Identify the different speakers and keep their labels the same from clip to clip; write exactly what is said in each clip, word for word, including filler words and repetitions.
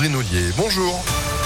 Speaker 1: Sandrine Ollier. Bonjour.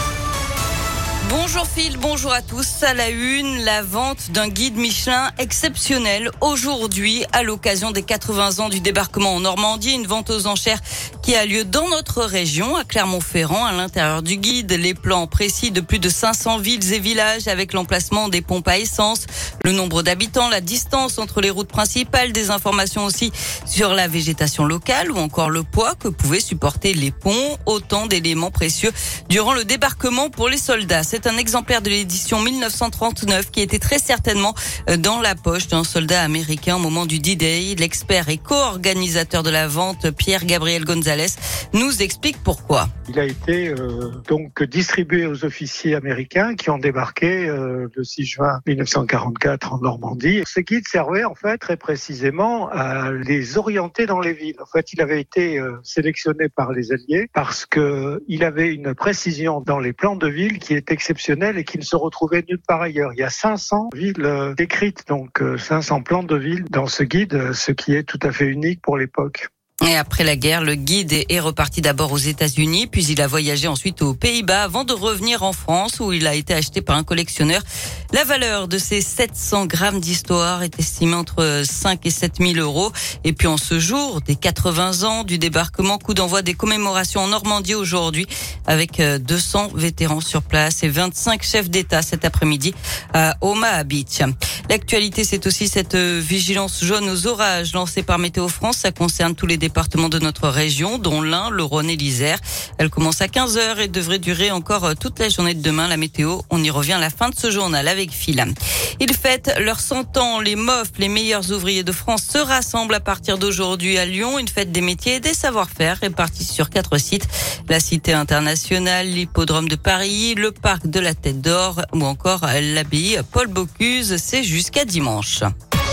Speaker 2: Bonjour Phil, bonjour à tous. À la une, la vente d'un guide Michelin exceptionnel aujourd'hui à l'occasion des quatre-vingts ans du débarquement en Normandie. Une vente aux enchères qui a lieu dans notre région, à Clermont-Ferrand. À l'intérieur du guide, les plans précis de plus de cinq cents villes et villages avec l'emplacement des pompes à essence, le nombre d'habitants, la distance entre les routes principales, des informations aussi sur la végétation locale ou encore le poids que pouvaient supporter les ponts. Autant d'éléments précieux durant le débarquement pour les soldats. C'est un exemplaire de l'édition mille neuf cent trente-neuf qui était très certainement dans la poche d'un soldat américain au moment du D-Day. L'expert et co-organisateur de la vente, Pierre-Gabriel Gonzalez, nous explique pourquoi.
Speaker 3: Il a été euh, donc distribué aux officiers américains qui ont débarqué euh, le six juin mille neuf cent quarante-quatre en Normandie. Ce guide servait en fait très précisément à les orienter dans les villes. En fait, il avait été euh, sélectionné par les Alliés parce que il avait une précision dans les plans de ville qui est exceptionnelle et qui ne se retrouvait nulle part ailleurs. Il y a cinq cents villes euh, décrites, donc euh, cinq cents plans de villes dans ce guide, euh, ce qui est tout à fait unique pour l'époque.
Speaker 2: Et après la guerre, le guide est reparti d'abord aux États-Unis, puis il a voyagé ensuite aux Pays-Bas avant de revenir en France où il a été acheté par un collectionneur. La valeur de ces sept cents grammes d'histoire est estimée entre cinq et sept mille euros. Et puis en ce jour des quatre-vingts ans du débarquement, coup d'envoi des commémorations en Normandie aujourd'hui avec deux cents vétérans sur place et vingt-cinq chefs d'État cet après-midi à Omaha Beach. L'actualité, c'est aussi cette vigilance jaune aux orages lancée par Météo France. Ça concerne tous les départements de notre région, dont l'Ain, le Rhône et l'Isère. Elle commence à quinze heures et devrait durer encore toute la journée de demain. La météo, on y revient à la fin de ce journal avec Phil. Ils fêtent leurs cent ans. Les M O F, les meilleurs ouvriers de France, se rassemblent à partir d'aujourd'hui à Lyon. Une fête des métiers et des savoir-faire répartie sur quatre sites. La Cité internationale, l'Hippodrome de Paris, le Parc de la Tête d'Or ou encore l'abbaye Paul Bocuse. C'est jusqu'à dimanche.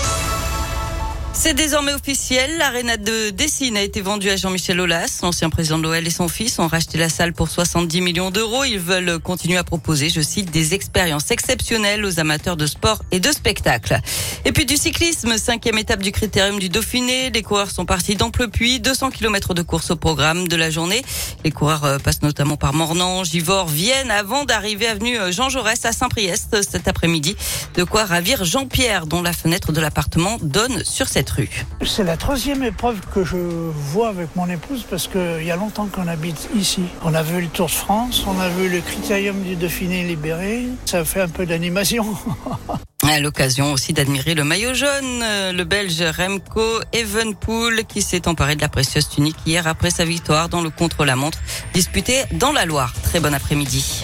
Speaker 2: C'est désormais officiel, l'aréna de Dessines a été vendue à Jean-Michel Aulas. L'ancien président de l'O L et son fils ont racheté la salle pour soixante-dix millions d'euros. Ils veulent continuer à proposer, je cite, des expériences exceptionnelles aux amateurs de sport et de spectacle. Et puis du cyclisme, cinquième étape du Critérium du Dauphiné. Les coureurs sont partis d'Amplepuis, deux cents kilomètres de course au programme de la journée. Les coureurs passent notamment par Mornan, Givors, Vienne avant d'arriver avenue Jean Jaurès à Saint-Priest cet après-midi. De quoi ravir Jean-Pierre dont la fenêtre de l'appartement donne sur cette rue.
Speaker 4: C'est la troisième épreuve que je vois avec mon épouse parce qu'il y a longtemps qu'on habite ici. On a vu le Tour de France, on a vu le Critérium du Dauphiné libéré. Ça fait un peu d'animation.
Speaker 2: À l'occasion aussi d'admirer le maillot jaune, le Belge Remco Evenepoel qui s'est emparé de la précieuse tunique hier après sa victoire dans le contre-la-montre disputée dans la Loire. Très bon après-midi.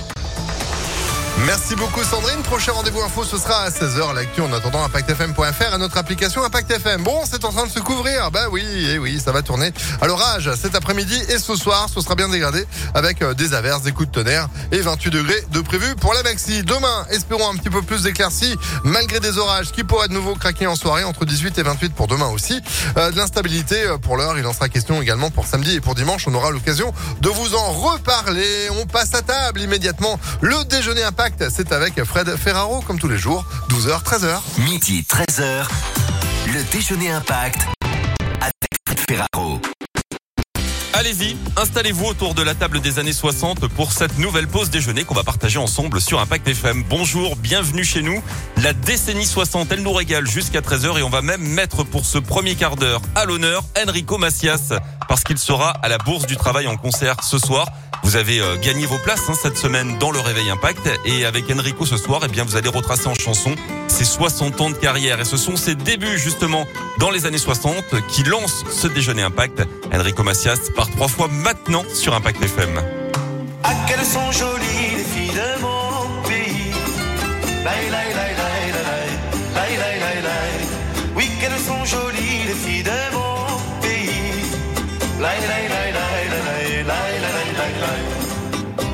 Speaker 1: Merci beaucoup Sandrine. Prochain rendez-vous info, ce sera à seize heures. L'actu en attendant impact f m point f r et notre application Impact F M. Bon, c'est en train de se couvrir. Bah oui, et oui, ça va tourner à l'orage cet après-midi et ce soir. Ce sera bien dégradé avec des averses, des coups de tonnerre et vingt-huit degrés de prévu pour la maxi. Demain, espérons un petit peu plus d'éclaircies malgré des orages qui pourraient de nouveau craquer en soirée entre dix-huit et vingt-huit pour demain aussi. Euh, de l'instabilité pour l'heure. Il en sera question également pour samedi et pour dimanche. On aura l'occasion de vous en reparler. On passe à table immédiatement. Le déjeuner Impact. C'est avec Fred Ferraro, comme tous les jours, douze heures, treize heures.
Speaker 5: Midi, treize heures, le déjeuner Impact avec Fred Ferraro.
Speaker 6: Allez-y, installez-vous autour de la table des années soixante pour cette nouvelle pause déjeuner qu'on va partager ensemble sur Impact F M. Bonjour, bienvenue chez nous. La décennie soixante, elle nous régale jusqu'à treize heures et on va même mettre pour ce premier quart d'heure à l'honneur Enrico Macias parce qu'il sera à la Bourse du Travail en concert ce soir. Vous avez euh, gagné vos places hein, cette semaine dans le Réveil Impact et avec Enrico ce soir, eh bien vous allez retracer en chanson ses soixante ans de carrière et ce sont ses débuts justement dans les années soixante qui lancent ce déjeuner Impact. Enrico Macias part trois fois maintenant sur Impact F M.
Speaker 7: Ah qu'elles sont jolies les filles de mon pays. Laï, laï, laï, laï, laï, laï, laï, laï, laï. Oui qu'elles sont jolies les filles de mon pays. Laï, laï, laï, laï, laï, laï, laï, laï, laï, laï.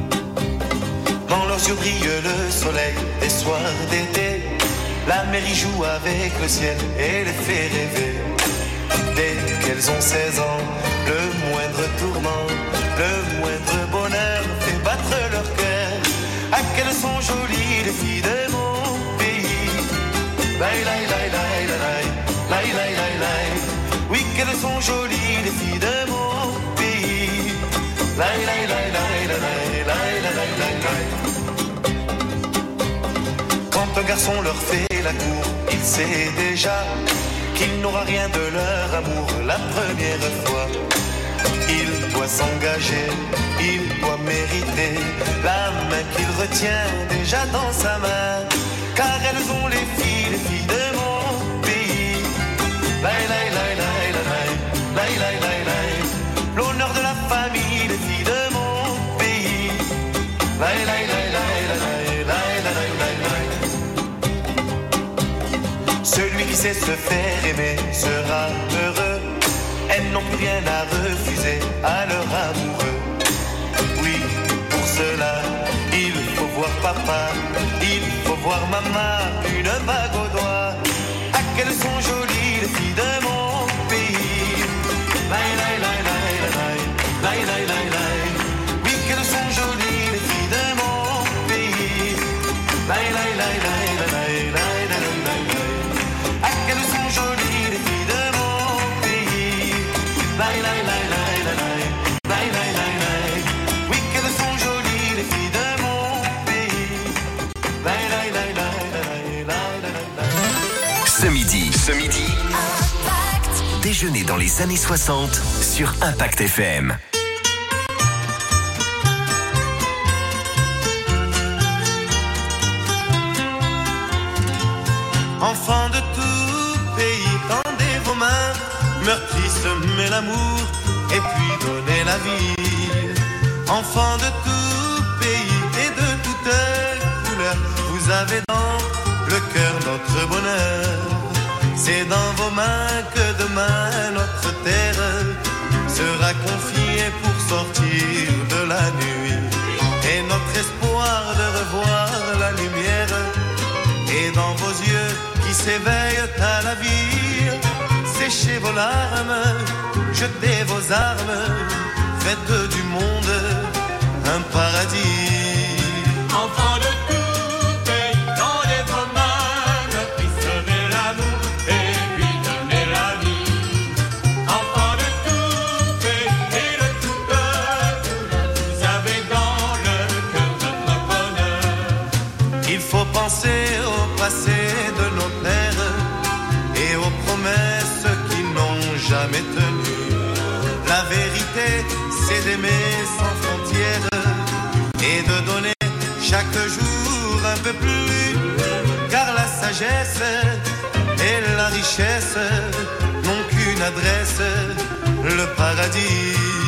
Speaker 7: Dans leurs yeux brille le soleil des soirs d'été. La mer y joue avec le ciel et les fait rêver. Dès qu'elles ont seize ans, le moindre tourment, le moindre bonheur fait battre leur cœur. Ah qu'elles sont jolies les filles de mon pays. Laï, laï, laï, laï, laï, laï, laï, laï, laï. Oui qu'elles sont jolies les filles de mon pays. Laï, laï, laï, laï. garçon leur fait la cour, il sait déjà qu'il n'aura rien de leur amour la première fois. Il doit s'engager, il doit mériter la main qu'il retient déjà dans sa main. Car elles ont les filles, les filles de mon pays. Laï, laï, laï, laï, laï, laï, laï, laï, laï. L'honneur de la famille, les filles de mon pays. Laï, laï, laï, laï, laï, laï, laï, laï, laï. Celui qui sait se faire aimer sera heureux. Elles n'ont plus rien à refuser à leur amoureux. Oui, pour cela, il faut voir papa, il faut voir maman, une bague au doigt. Ah, qu'elles sont jolies les filles de mon pays. Laï, laï, laï, laï, laï, laï, laï, laï, laï. Oui, qu'elles sont jolies les filles de mon pays. Laï, laï, laï, laï, laï, laï, laï, laï, laï. Ah, qu'elles sont jolies les filles de mon pays. Laï, laï, laï, laï, laï, laï, laï, laï, laï. Oui, qu'elles sont jolies les filles de mon pays. Laï, laï, laï, laï, laï, laï, laï, laï.
Speaker 5: Ce midi, ce midi, déjeuner dans les années soixante sur Impact F M.
Speaker 7: Enfants de tout pays, tendez vos mains, meurtri, semez l'amour, et puis donnez la vie. Enfants de tout pays et de toutes couleurs, vous avez dans le cœur notre bonheur. C'est dans vos mains que demain notre terre sera confiée pour sortir de la nuit. Et notre espoir de revoir la lumière est dans vos yeux qui s'éveillent à la vie. Séchez vos larmes, jetez vos armes, faites du monde un paradis.
Speaker 8: Enfants de tout pays, tendez vos mains, meurtri, semez l'amour, et puis donnez la vie. Enfants de tout pays et de toute couleur, vous avez dans le cœur notre bonheur.
Speaker 7: Il faut penser au passé de nos pères et aux promesses qui n'ont jamais tenu. La vérité, c'est d'aimer sans frontières et de donner chaque jour un peu plus. Car la sagesse et la richesse n'ont qu'une adresse, le paradis.